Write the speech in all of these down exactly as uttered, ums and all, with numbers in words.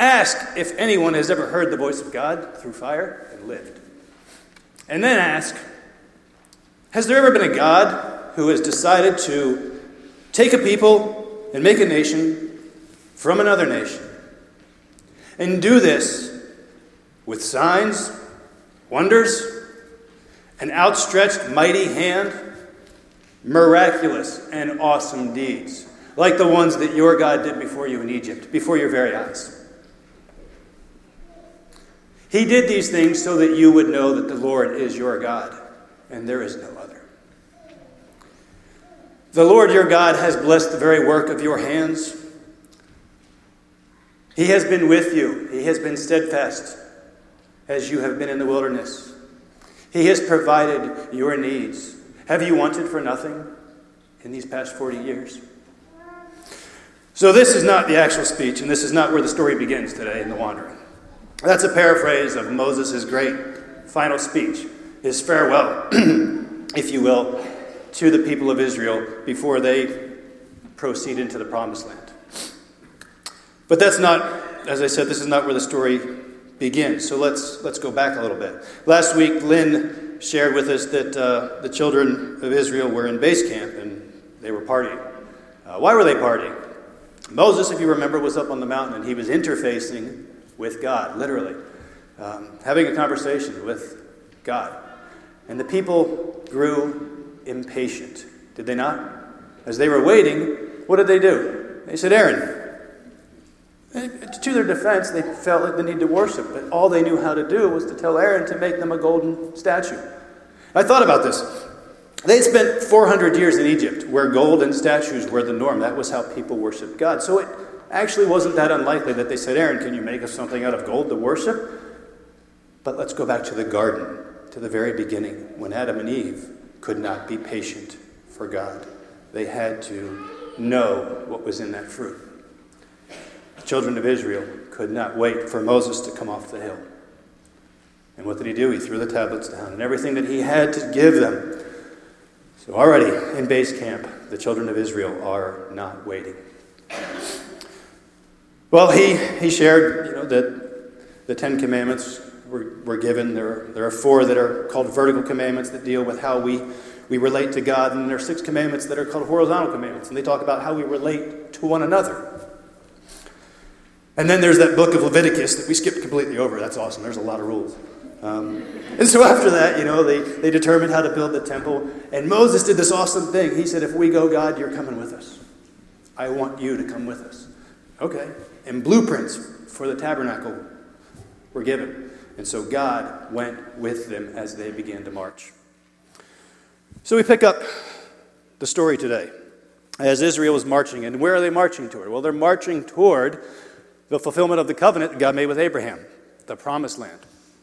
Ask if anyone has ever heard the voice of God through fire and lived. And then ask, has there ever been a God who has decided to take a people and make a nation from another nation and do this with signs, wonders, an outstretched mighty hand, miraculous and awesome deeds, like the ones that your God did before you in Egypt, before your very eyes? He did these things so that you would know that the Lord is your God, and there is no other. The Lord your God has blessed the very work of your hands. He has been with you. He has been steadfast as you have been in the wilderness. He has provided your needs. Have you wanted for nothing in these past forty years? So this is not the actual speech, and this is not where the story begins today in the wandering. That's a paraphrase of Moses' great final speech, his farewell, if you will, to the people of Israel before they proceed into the promised land. But that's not, as I said, this is not where the story begins. So let's let's go back a little bit. Last week, Lynn shared with us that uh, the children of Israel were in base camp and they were partying. Uh, why were they partying? Moses, if you remember, was up on the mountain and he was interfacing with God, literally, um, having a conversation with God. And the people grew impatient, did they not? As they were waiting, what did they do? They said, Aaron. To their defense, they felt like the need to worship, but all they knew how to do was to tell Aaron to make them a golden statue. I thought about this. They spent four hundred years in Egypt, where gold and statues were the norm. That was how people worshiped God. So it actually wasn't that unlikely that they said, Aaron, can you make us something out of gold to worship? But let's go back to the garden, to the very beginning, when Adam and Eve could not be patient for God. They had to know what was in that fruit. The children of Israel could not wait for Moses to come off the hill. And what did he do? He threw the tablets down and everything that he had to give them. So already in base camp, the children of Israel are not waiting. Well, he, he shared, you know, that the Ten Commandments were, were given. There, there are four that are called vertical commandments that deal with how we, we relate to God. And there are six commandments that are called horizontal commandments. And they talk about how we relate to one another. And then there's that book of Leviticus that we skipped completely over. That's awesome. There's a lot of rules. Um, and so after that, you know, they, they determined how to build the temple. And Moses did this awesome thing. He said, if we go, God, you're coming with us. I want you to come with us. Okay. And blueprints for the tabernacle were given. And so God went with them as they began to march. So we pick up the story today as Israel is marching. And where are they marching toward? Well, they're marching toward the fulfillment of the covenant that God made with Abraham, the promised land.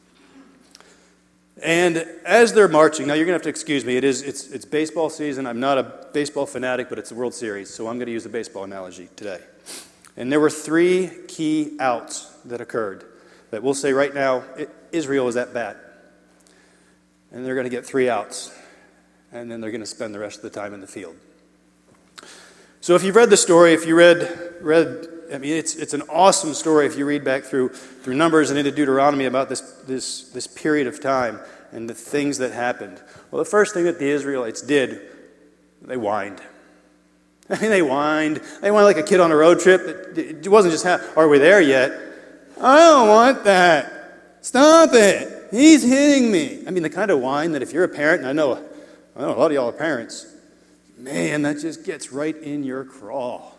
And as they're marching, now you're going to have to excuse me, it is, it's, it's baseball season. I'm not a baseball fanatic, but it's the World Series, so I'm going to use a baseball analogy today. And there were three key outs that occurred that we'll say right now, it, Israel is at bat. And they're going to get three outs. And then they're going to spend the rest of the time in the field. So if you've read the story, if you read, read I mean, it's it's an awesome story if you read back through through Numbers and into Deuteronomy about this, this, this period of time and the things that happened. Well, the first thing that the Israelites did, they whined. I mean, they whined. They whined like a kid on a road trip. It, it wasn't just, are we there yet? I don't want that. Stop it. He's hitting me. I mean, the kind of whine that if you're a parent, and I know, I know a lot of y'all are parents, man, that just gets right in your craw.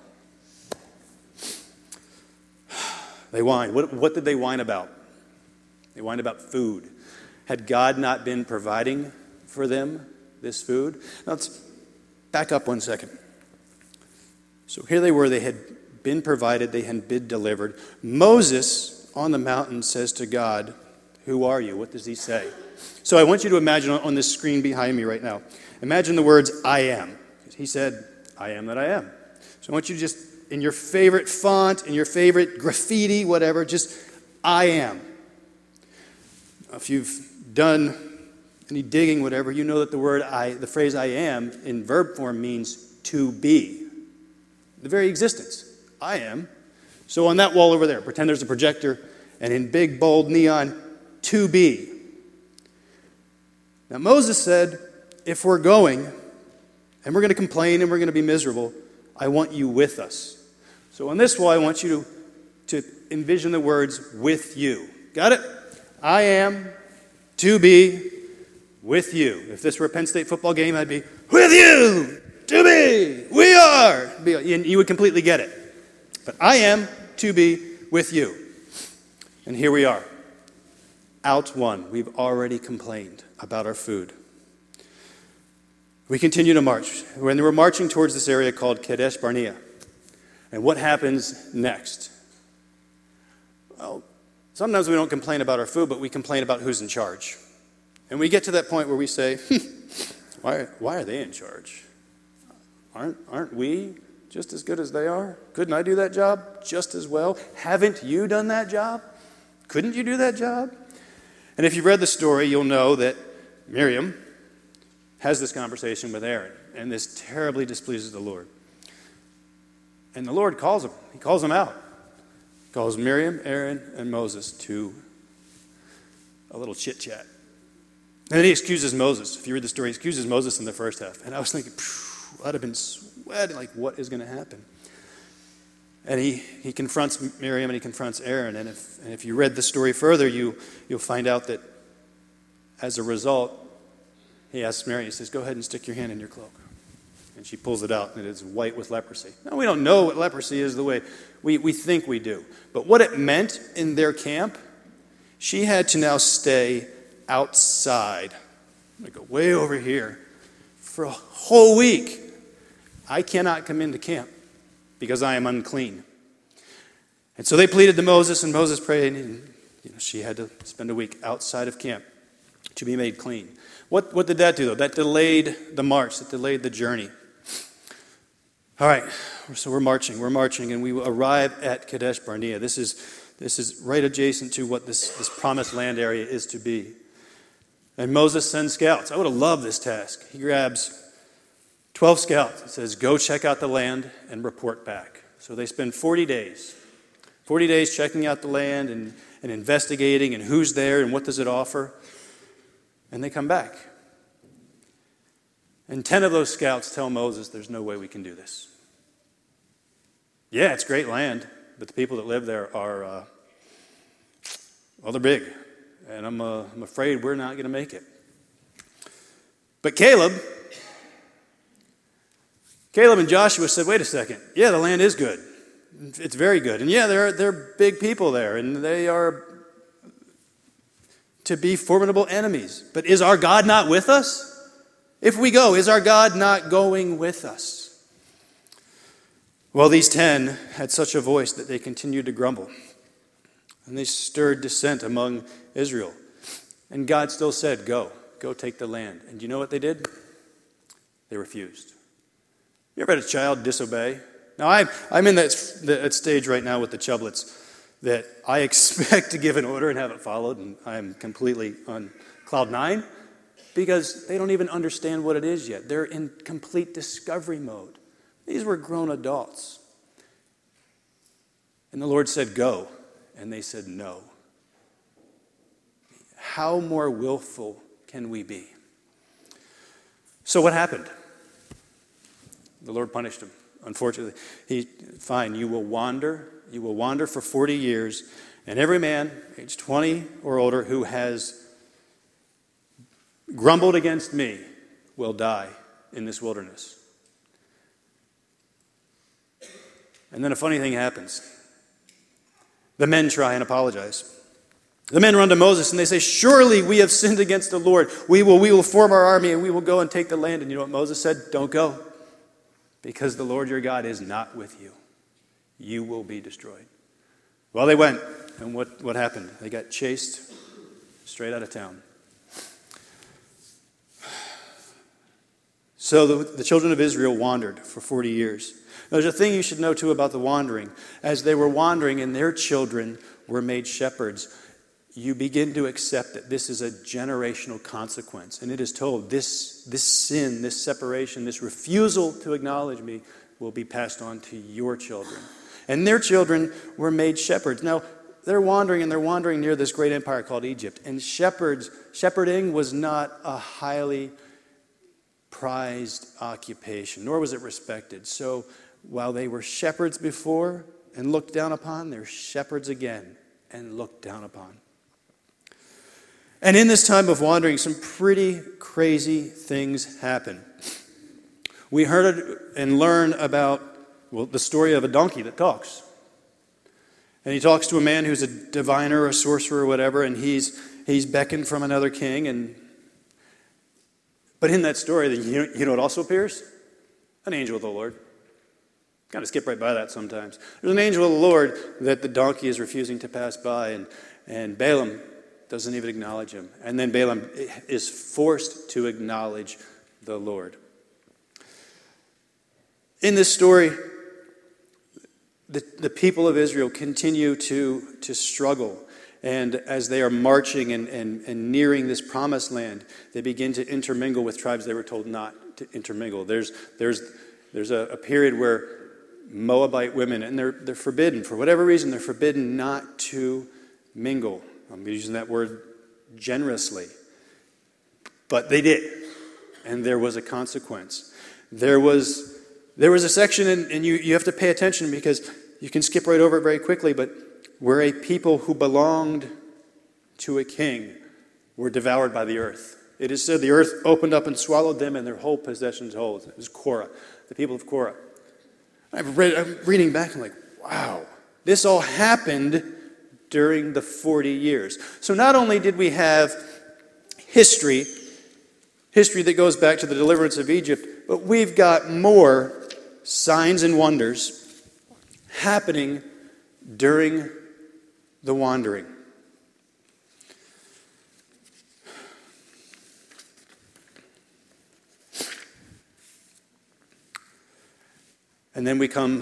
They whined. What, what did they whine about? They whined about food. Had God not been providing for them this food? Now let's back up one second. So here they were. They had been provided. They had been delivered. Moses on the mountain says to God, who are you? What does he say? So I want you to imagine on this screen behind me right now. Imagine the words, I am. He said, I am that I am. So I want you to just, in your favorite font, in your favorite graffiti, whatever, just, I am. If you've done any digging, whatever, you know that the word I, the phrase I am in verb form means to be. The very existence. I am. So on that wall over there, pretend there's a projector, and in big, bold neon, to be. Now Moses said, if we're going, and we're going to complain and we're going to be miserable, I want you with us. So on this wall, I want you to, to envision the words, with you. Got it? I am to be with you. If this were a Penn State football game, I'd be, with you, to be, we are. And you would completely get it. But I am to be with you. And here we are. Out one. We've already complained about our food. We continue to march. When we're marching towards this area called Kadesh Barnea. And what happens next? Well, sometimes we don't complain about our food, but we complain about who's in charge. And we get to that point where we say, why, why are they in charge? Aren't, aren't we just as good as they are? Couldn't I do that job just as well? Haven't you done that job? Couldn't you do that job? And if you've read the story, you'll know that Miriam has this conversation with Aaron, and this terribly displeases the Lord. And the Lord calls him. He calls them out. He calls Miriam, Aaron, and Moses to a little chit-chat. And then he excuses Moses. If you read the story, he excuses Moses in the first half. And I was thinking, I'd have been sweating, like, what is going to happen? And he, he confronts Miriam and he confronts Aaron. And if, and if you read the story further, you, you'll find out that as a result, he asks Miriam, he says, go ahead and stick your hand in your cloak. And she pulls it out, and it is white with leprosy. Now, we don't know what leprosy is the way we, we think we do. But what it meant in their camp, she had to now stay outside. I'm going to go way over here for a whole week. I cannot come into camp because I am unclean. And so they pleaded to Moses, and Moses prayed, and you know, she had to spend a week outside of camp to be made clean. What, what did that do, though? That delayed the march. That delayed the journey. All right, so we're marching. We're marching, and we arrive at Kadesh Barnea. This is, this is right adjacent to what this, this promised land area is to be. And Moses sends scouts. I would have loved this task. He grabs twelve scouts. It says, go check out the land and report back. So they spend forty days. forty days checking out the land and, and investigating and who's there and what does it offer. And they come back. And ten of those scouts tell Moses, there's no way we can do this. Yeah, it's great land, but the people that live there are, uh, well, they're big. And I'm, uh, I'm afraid we're not going to make it. But Caleb, Caleb and Joshua said, wait a second. Yeah, the land is good. It's very good. And yeah, there are are big people there, and they are to be formidable enemies. But is our God not with us? If we go, is our God not going with us? Well, these ten had such a voice that they continued to grumble. And they stirred dissent among Israel. And God still said, go, go take the land. And do you know what they did? They refused. You ever had a child disobey? Now, I'm, I'm in that, that stage right now with the Chublets that I expect to give an order and have it followed, and I'm completely on cloud nine because they don't even understand what it is yet. They're in complete discovery mode. These were grown adults. And the Lord said, go. And they said, no. How more willful can we be? So what happened? The Lord punished them. Unfortunately, he, fine, you will wander. You will wander for forty years. And every man, age twenty or older, who has grumbled against me will die in this wilderness. And then a funny thing happens. The men try and apologize. The men run to Moses and they say, surely we have sinned against the Lord. We will, we will form our army and we will go and take the land. And you know what Moses said? Don't go. Because the Lord your God is not with you. You will be destroyed. Well, they went. And what, what happened? They got chased straight out of town. So the, the children of Israel wandered for forty years. There's a thing you should know, too, about the wandering. As they were wandering and their children were made shepherds, you begin to accept that this is a generational consequence. And it is told this, this sin, this separation, this refusal to acknowledge me will be passed on to your children. And their children were made shepherds. Now, they're wandering, and they're wandering near this great empire called Egypt. And shepherds, shepherding was not a highly prized occupation, nor was it respected. So while they were shepherds before and looked down upon, they're shepherds again and looked down upon. And in this time of wandering, some pretty crazy things happen. We heard and learn about, well, the story of a donkey that talks. And he talks to a man who's a diviner, a sorcerer, or whatever, and he's he's beckoned from another king. And but in that story, you know, you know what also appears? An angel of the Lord. Kind of skip right by that sometimes. There's an angel of the Lord that the donkey is refusing to pass by, and, and Balaam doesn't even acknowledge him. And then Balaam is forced to acknowledge the Lord. In this story, the, the people of Israel continue to, to struggle. And as they are marching and, and, and nearing this promised land, they begin to intermingle with tribes they were told not to intermingle. There's, there's, there's a, a period where Moabite women, and they're, they're forbidden, for whatever reason, they're forbidden not to mingle. I'm using that word generously. But they did. And there was a consequence. There was... There was a section, and, and you, you have to pay attention because you can skip right over it very quickly, but where a people who belonged to a king were devoured by the earth. It is said the earth opened up and swallowed them and their whole possessions whole. It was Korah, the people of Korah. I've read, I'm reading back and I'm like, wow, this all happened during the forty years. So not only did we have history, history that goes back to the deliverance of Egypt, but we've got more signs and wonders happening during the wandering. And then we come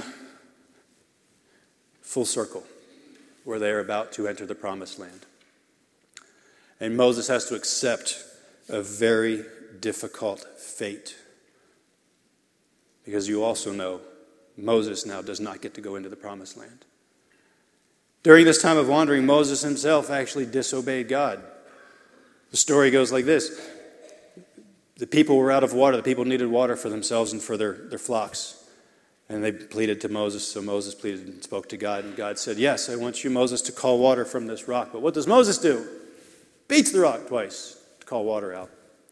full circle, where they are about to enter the promised land. And Moses has to accept a very difficult fate. Because you also know Moses now does not get to go into the promised land. During this time of wandering, Moses himself actually disobeyed God. The story goes like this. The people were out of water. The people needed water for themselves and for their, their flocks. And they pleaded to Moses, so Moses pleaded and spoke to God. And God said, yes, I want you, Moses, to call water from this rock. But what does Moses do? Beats the rock twice to call water out.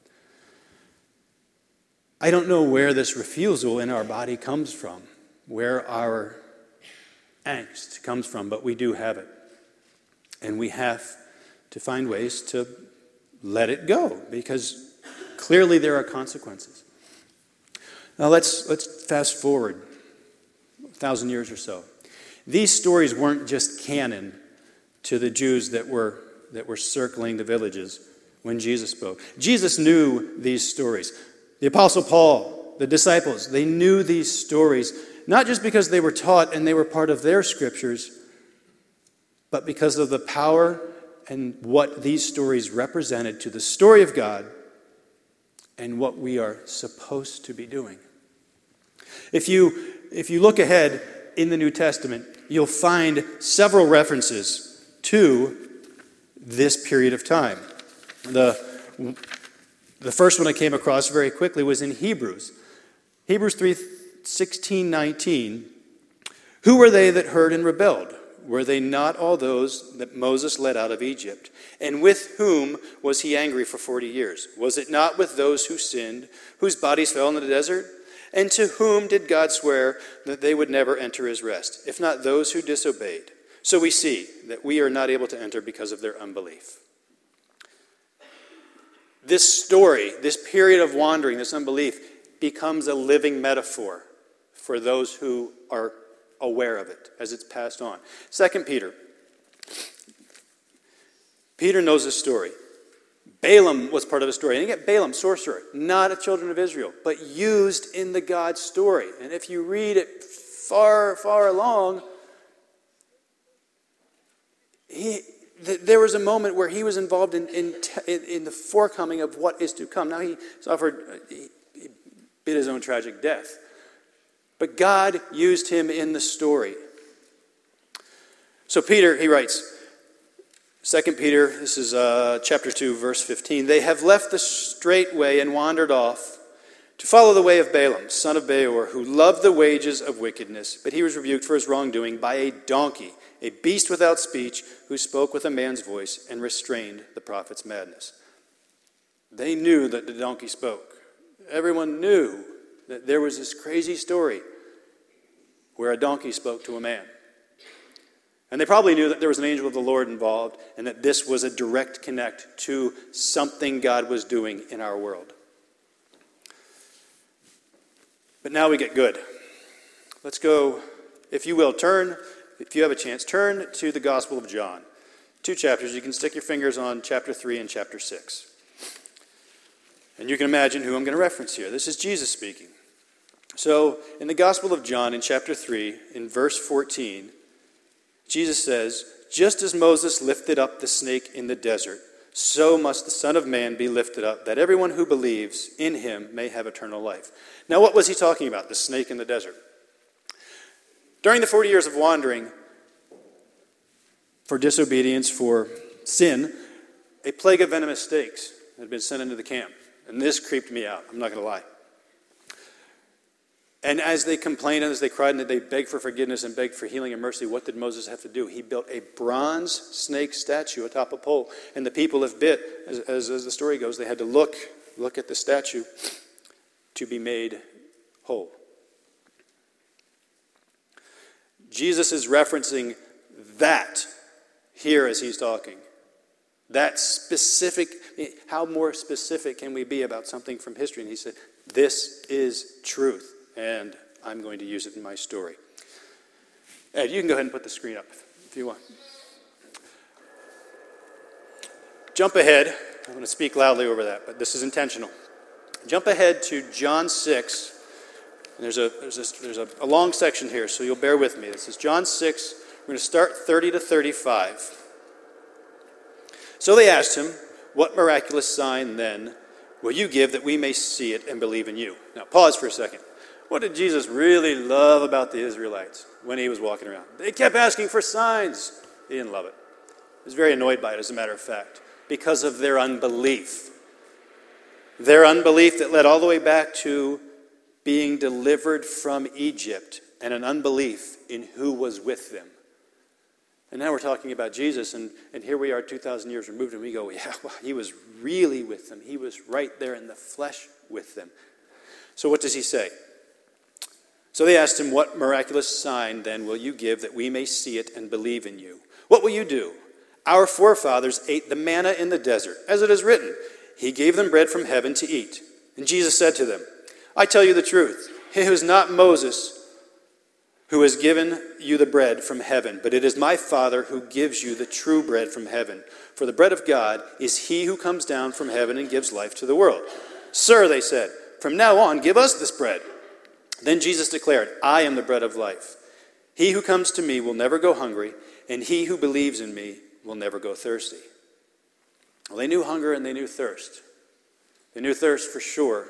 I don't know where this refusal in our body comes from, where our angst comes from, but we do have it. And we have to find ways to let it go, because clearly there are consequences. Now let's let's fast forward a thousand years or so. These stories weren't just canon to the Jews that were that were circling the villages when Jesus spoke. Jesus knew these stories. The Apostle Paul, the disciples, they knew these stories, not just because they were taught and they were part of their scriptures, but because of the power and what these stories represented to the story of God and what we are supposed to be doing. If you, if you look ahead in the New Testament, you'll find several references to this period of time. The The first one I came across very quickly was in Hebrews. Hebrews three, sixteen, nineteen. Who were they that heard and rebelled? Were they not all those that Moses led out of Egypt? And with whom was he angry for forty years? Was it not with those who sinned, whose bodies fell in the desert? And to whom did God swear that they would never enter his rest, if not those who disobeyed? So we see that we are not able to enter because of their unbelief. This story, this period of wandering, this unbelief, becomes a living metaphor for those who are aware of it as it's passed on. Second Peter. Peter knows this story. Balaam was part of the story. And you get Balaam, sorcerer, not a children of Israel, but used in the God story. And if you read it far, far along, he... there was a moment where he was involved in, in, in the forecoming of what is to come. Now he suffered, he, he bit his own tragic death. But God used him in the story. So Peter, he writes, Second Peter, this is uh, chapter two, verse fifteen. They have left the straight way and wandered off to follow the way of Balaam, son of Beor, who loved the wages of wickedness, but he was rebuked for his wrongdoing by a donkey, a beast without speech, who spoke with a man's voice and restrained the prophet's madness. They knew that the donkey spoke. Everyone knew that there was this crazy story where a donkey spoke to a man. And they probably knew that there was an angel of the Lord involved and that this was a direct connect to something God was doing in our world. But now we get good. Let's go, if you will, turn, if you have a chance, turn to the Gospel of John. Two chapters. You can stick your fingers on chapter three and chapter six. And you can imagine who I'm going to reference here. This is Jesus speaking. So, in the Gospel of John, in chapter three, in verse fourteen, Jesus says, "Just as Moses lifted up the snake in the desert, so must the Son of Man be lifted up, that everyone who believes in him may have eternal life." Now, what was he talking about, the snake in the desert? During the forty years of wandering, for disobedience, for sin, a plague of venomous snakes had been sent into the camp. And this creeped me out, I'm not going to lie. And as they complained and as they cried and they begged for forgiveness and begged for healing and mercy, what did Moses have to do? He built a bronze snake statue atop a pole. And the people of bit, as, as, as the story goes, they had to look, look at the statue to be made whole. Jesus is referencing that here as he's talking. That specific, how more specific can we be about something from history? And he said, this is truth. And I'm going to use it in my story. Ed, you can go ahead and put the screen up if you want. Jump ahead. I'm going to speak loudly over that, but this is intentional. Jump ahead to John six. And there's a there's a, there's a, a long section here, so you'll bear with me. This is John six. We're going to start thirty to thirty-five. So they asked him, "What miraculous sign, then, will you give that we may see it and believe in you?" Now, pause for a second. What did Jesus really love about the Israelites when he was walking around? They kept asking for signs. He didn't love it. He was very annoyed by it, as a matter of fact, because of their unbelief. Their unbelief that led all the way back to being delivered from Egypt and an unbelief in who was with them. And now we're talking about Jesus, and, and here we are two thousand years removed, and we go, yeah, well, he was really with them. He was right there in the flesh with them. So what does he say? So they asked him, "What miraculous sign, then, will you give that we may see it and believe in you? What will you do? Our forefathers ate the manna in the desert, as it is written, he gave them bread from heaven to eat." And Jesus said to them, "I tell you the truth, it was not Moses who has given you the bread from heaven, but it is my Father who gives you the true bread from heaven. For the bread of God is he who comes down from heaven and gives life to the world." "Sir," they said, "from now on give us this bread." Then Jesus declared, "I am the bread of life. He who comes to me will never go hungry, and he who believes in me will never go thirsty." Well, they knew hunger and they knew thirst. They knew thirst for sure.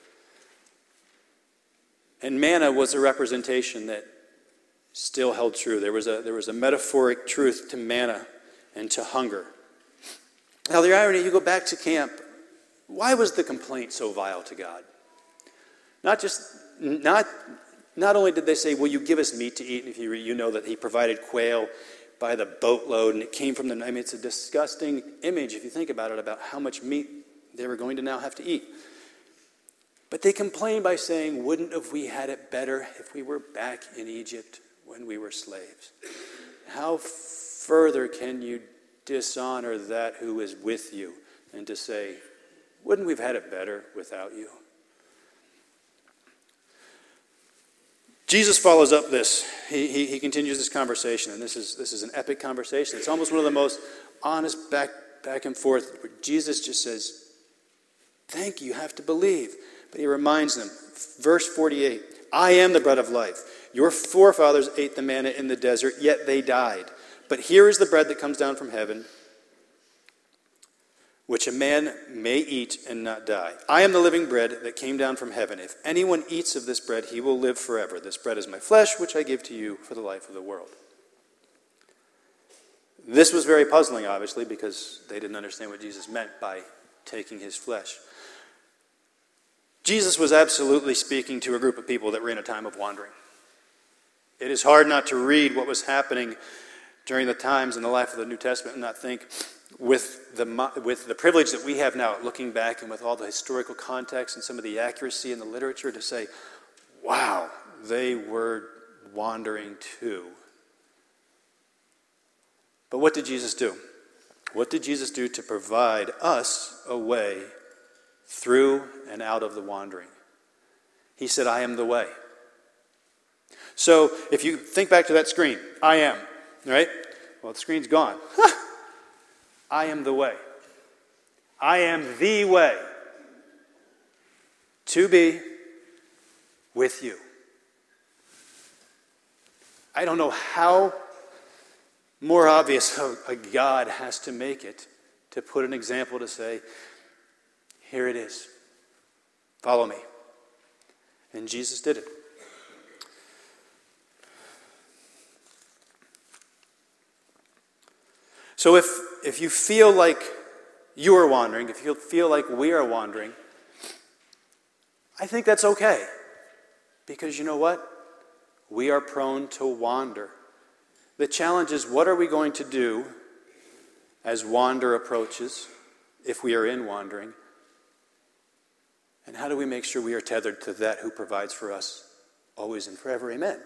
And manna was a representation that still held true. There was a, there was a metaphoric truth to manna and to hunger. Now, the irony, you go back to camp, why was the complaint so vile to God? Not just, not, not only did they say, "Will you give us meat to eat?" And if you, you know that he provided quail by the boatload, and it came from the, I mean, it's a disgusting image if you think about it, about how much meat they were going to now have to eat. But they complained by saying, "Wouldn't have we had it better if we were back in Egypt when we were slaves?" How further can you dishonor that who is with you and to say, "Wouldn't we've had it better without you?" Jesus follows up this. He, he, he continues this conversation, and this is this is an epic conversation. It's almost one of the most honest back, back and forth, where Jesus just says, "Thank you, you have to believe." But he reminds them, verse forty-eight, "I am the bread of life. Your forefathers ate the manna in the desert, yet they died. But here is the bread that comes down from heaven, which a man may eat and not die. I am the living bread that came down from heaven. If anyone eats of this bread, he will live forever. This bread is my flesh, which I give to you for the life of the world." This was very puzzling, obviously, because they didn't understand what Jesus meant by taking his flesh. Jesus was absolutely speaking to a group of people that were in a time of wandering. It is hard not to read what was happening during the times in the life of the New Testament and not think, with the, with the privilege that we have now, looking back and with all the historical context and some of the accuracy in the literature, to say, wow, they were wandering too. But what did Jesus do? What did Jesus do to provide us a way through and out of the wandering? He said, I am the way. So if you think back to that screen, I am, right? Well, the screen's gone. I am the way. I am the way to be with you. I don't know how more obvious a God has to make it to put an example to say, here it is. Follow me. And Jesus did it. So if, if you feel like you are wandering, if you feel like we are wandering, I think that's okay. Because you know what? We are prone to wander. The challenge is, what are we going to do as wander approaches, if we are in wandering? And how do we make sure we are tethered to that who provides for us always and forever? Amen.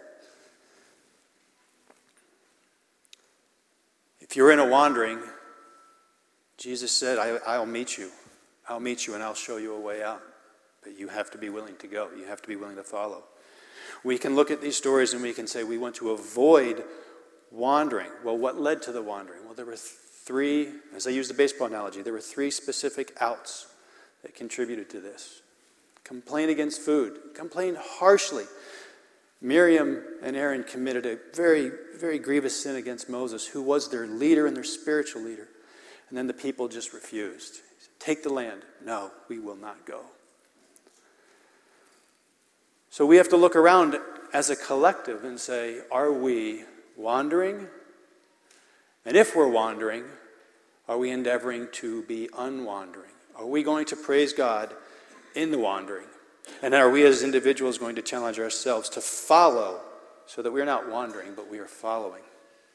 If you're in a wandering, Jesus said, I, I'll meet you. I'll meet you and I'll show you a way out. But you have to be willing to go. You have to be willing to follow. We can look at these stories and we can say we want to avoid wandering. Well, what led to the wandering? Well, there were three, as I use the baseball analogy, there were three specific outs that contributed to this. Complain against food. Complain harshly. Miriam and Aaron committed a very, very grievous sin against Moses, who was their leader and their spiritual leader. And then the people just refused. He said, take the land. No, we will not go. So we have to look around as a collective and say, are we wandering? And if we're wandering, are we endeavoring to be unwandering? Are we going to praise God in the wandering? And are we as individuals going to challenge ourselves to follow so that we're not wandering, but we are following?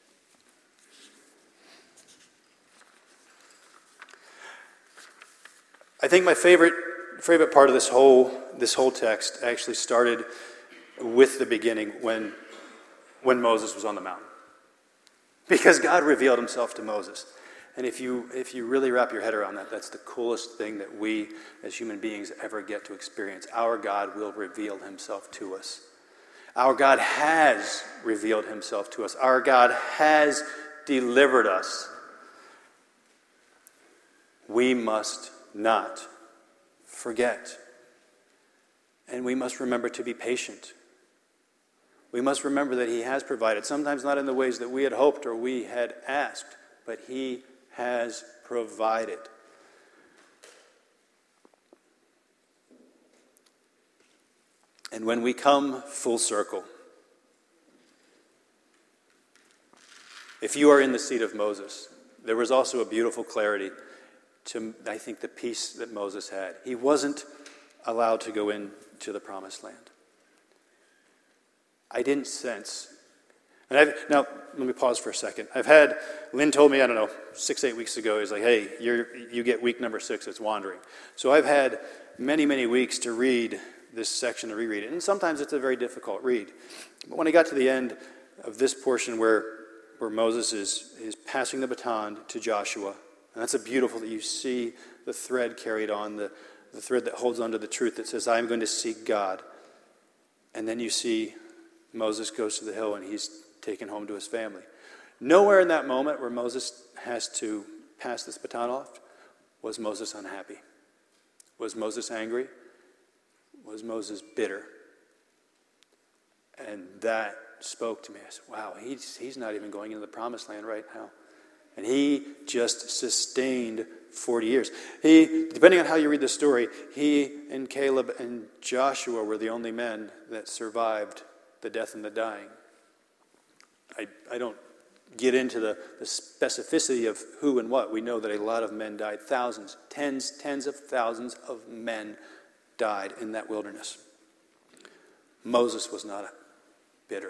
I think my favorite favorite part of this whole this whole text actually started with the beginning when when Moses was on the mountain. Because God revealed himself to Moses. And if you if you really wrap your head around that, that's the coolest thing that we as human beings ever get to experience. Our God will reveal himself to us. Our God has revealed himself to us. Our God has delivered us. We must not forget. And we must remember to be patient. We must remember that he has provided, sometimes not in the ways that we had hoped or we had asked, but he has provided. And when we come full circle, if you are in the seat of Moses, there was also a beautiful clarity to, I think, the peace that Moses had. He wasn't allowed to go into the promised land. I didn't sense. And I've, now, let me pause for a second. I've had, Lynn told me, I don't know, six, eight weeks ago, he's like, hey, you're, you get week number six, it's wandering. So I've had many, many weeks to read this section, to reread it. And sometimes it's a very difficult read. But when I got to the end of this portion where, where Moses is, is passing the baton to Joshua, and that's a beautiful that you see the thread carried on, the, the thread that holds onto the truth that says, I am going to seek God. And then you see Moses goes to the hill and he's taken home to his family. Nowhere in that moment where Moses has to pass this baton off was Moses unhappy. Was Moses angry? Was Moses bitter? And that spoke to me. I said, wow, he's, he's not even going into the promised land right now. And he just sustained forty years. He, depending on how you read the story, he and Caleb and Joshua were the only men that survived the death and the dying. I, I don't get into the, the specificity of who and what. We know that a lot of men died. Thousands, tens, tens of thousands of men died in that wilderness. Moses was not bitter.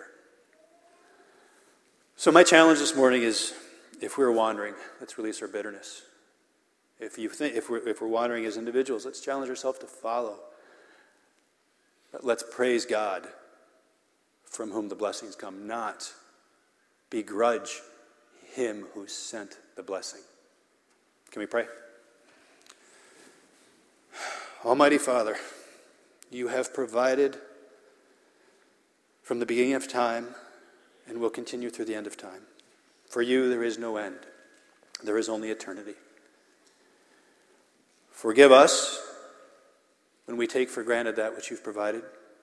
So my challenge this morning is, if we're wandering, let's release our bitterness. If you think if we're if we're wandering as individuals, let's challenge ourselves to follow. But let's praise God, from whom the blessings come, not begrudge him who sent the blessing. Can we pray? Almighty Father, you have provided from the beginning of time and will continue through the end of time. For you there is no end. There is only eternity. Forgive us when we take for granted that which you've provided.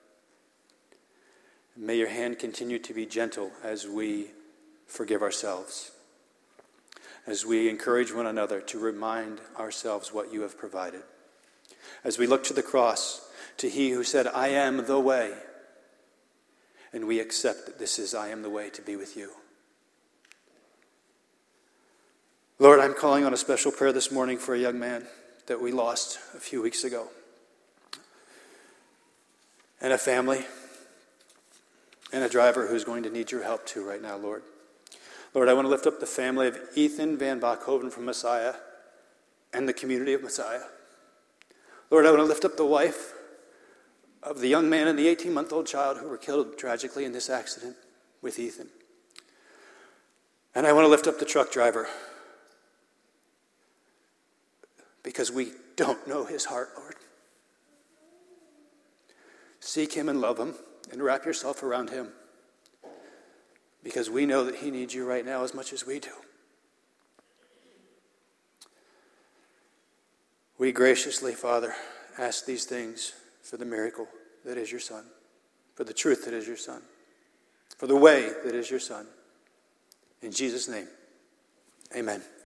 May your hand continue to be gentle as we forgive ourselves, as we encourage one another to remind ourselves what you have provided. As we look to the cross, to he who said, I am the way, and we accept that this is I am the way to be with you. Lord, I'm calling on a special prayer this morning for a young man that we lost a few weeks ago, and a family, and a driver who's going to need your help too right now, Lord. Lord, I want to lift up the family of Ethan Van Bachhoven from Messiah and the community of Messiah. Lord, I want to lift up the wife of the young man and the eighteen-month-old child who were killed tragically in this accident with Ethan. And I want to lift up the truck driver, because we don't know his heart, Lord. Seek him and love him and wrap yourself around him, because we know that he needs you right now as much as we do. We graciously, Father, ask these things for the miracle that is your Son, for the truth that is your Son, for the way that is your Son. In Jesus' name, amen.